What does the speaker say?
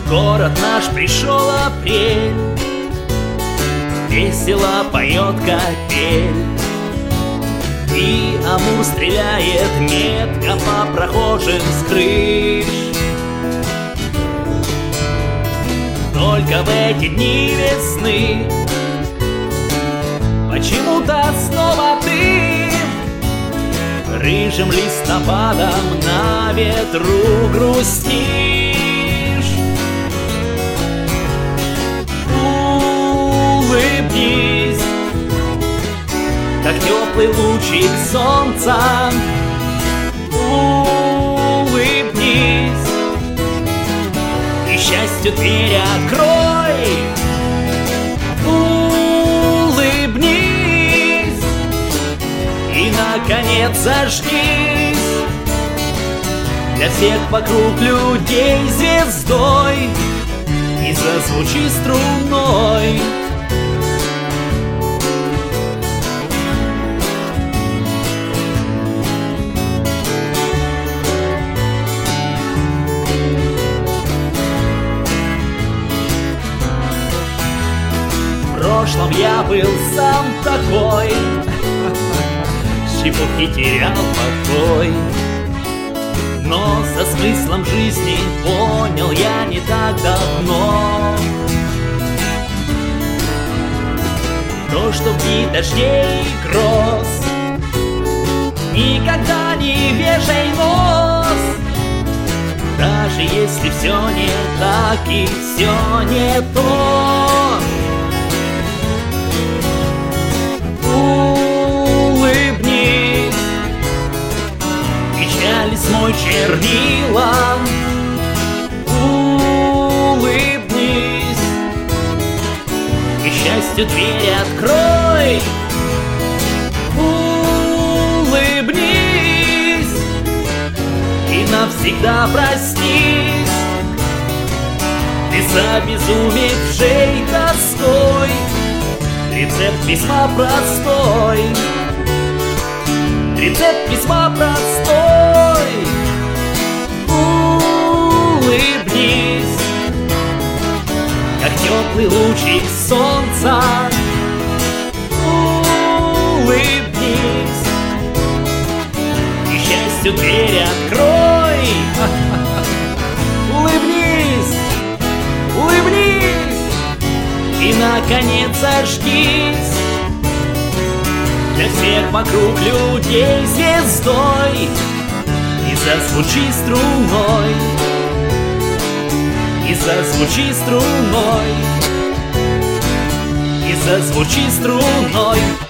город наш пришел апрель, весело поет капель, и Амур стреляет метко по прохожим с крыш. Только в эти дни весны почему-то снова ты рыжим листопадом на ветру грустишь. Улыбнись, как теплый лучик солнца. Улыбнись и счастью дверь открой. Улыбнись и наконец зажгись, для всех вокруг людей звездой, и зазвучи струной. В прошлом я был сам такой, с чепухи терял покой, но со смыслом жизни понял я не так давно. То, что в дни дождей и гроз никогда не вешай нос, даже если все не так и все не то. Улыбнись, печали смой чернилом. Улыбнись и счастью дверь открой. Улыбнись и навсегда проснись, без обезумевшей тоской. Рецепт весьма простой, рецепт весьма простой. Улыбнись, как теплый лучик солнца. Улыбнись и счастью дверь открой. Улыбнись, улыбнись и наконец зажгись, для всех вокруг людей звездой, и зазвучи струной, и зазвучи струной, и зазвучи струной.